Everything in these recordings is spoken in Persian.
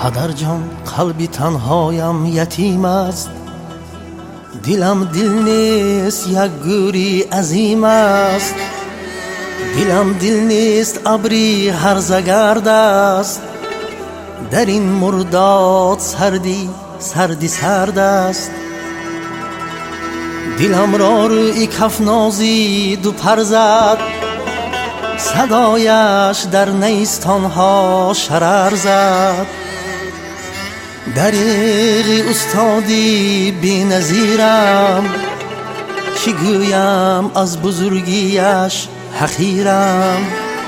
پدر جان قلبی تنهایم یتیم است، دلم دل نیست یک گوری عظیم است. دلم دل نیست ابری هرزه گرد است، در این مرداد سردی سرد است. دلم را روی کف نازید و پر زد، صدایش در نیستانها شرر زد. دریغ استادی بی نظیرم، چی گویم از بزرگیش حقیرم.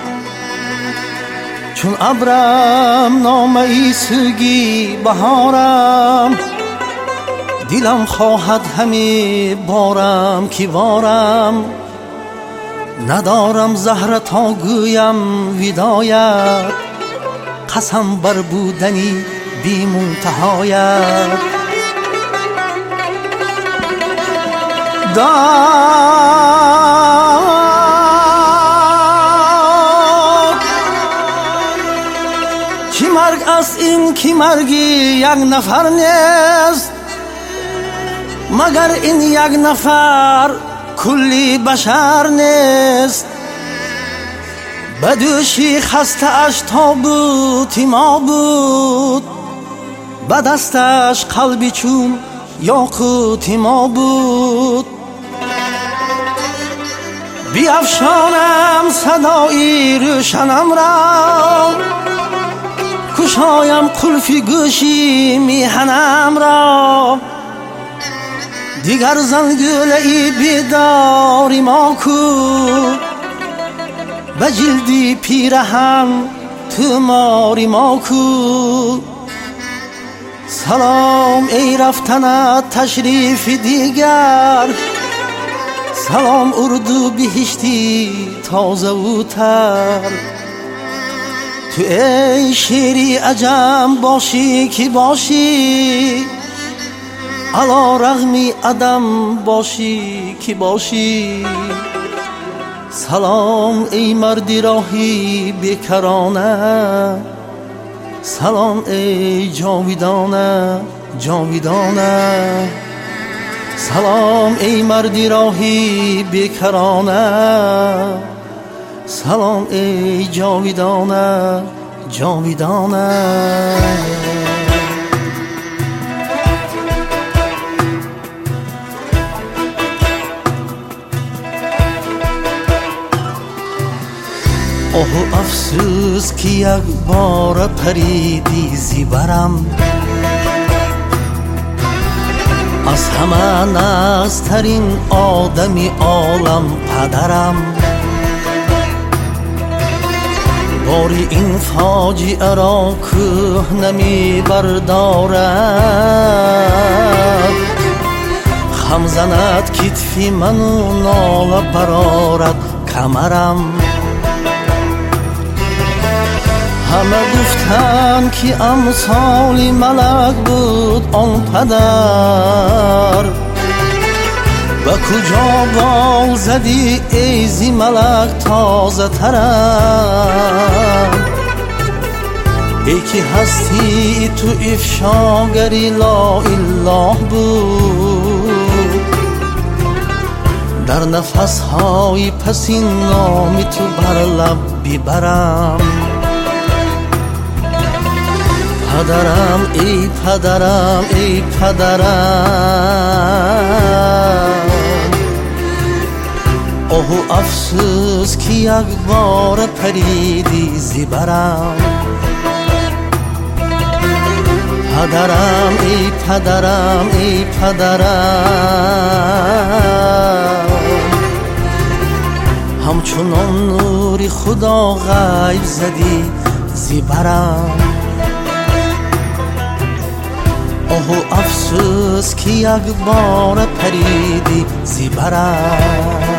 چون ابرم نامه سوگی بهارم، دلم خواهد همی بارم کی بارم. ندارم زهره تا گویم ودایت، قسم بر بودنی بی منتهایت. کی مرگ است این کی مرگی یک نفر نیست، مگر این یک نفر کلی بشر نیست. بدوشی خسته اش تابوتی ما بود، بدستش قلبی چون یاقوتی ما بود. بیفشانم صدایی روشنم را، کشایم قلفی گوشی میهنم را. دیگر زنگوله بیداری ما کو، به جلدی پیرهن تو ماری ما کو. سلام ای رفتنت تشریف دیگر، سلام اردو بهشتی تازه و تر. تو ای شیری عجم باشی کی باشی، علا رغمی عدم باشی کی باشی. سلام ای مردی راهی بیکرانه، سلام ای جاویدانه جاویدانه. سلام ای مردی راهی بیکرانه، سلام ای جاویدانه جاویدانه. آه افسوس که یک بار پریدی زیبرم، از همه نازترین آدمی عالم پدرم. باری این فاجعه را که نمی بردارد، خم زند کتفی من و ناله برآرد کمرم. همه گفتن که امثال ملک بود آن پدر، به کجا بال زدی ای زی ملک تازه ترم. ای که هستی تو افشاگری لا اله بود، در نفسهای پسین نامی تو بر لب بیبرم. پدرم ای پدرم ای پدرم، آهو افسوس که یک بار پریدی زیبرم. پدرم ای پدرم ای پدرم، همچنان نوری خدا غیب زدی زیبرم. آهو افسوس که یک بار پریدی زیبرم.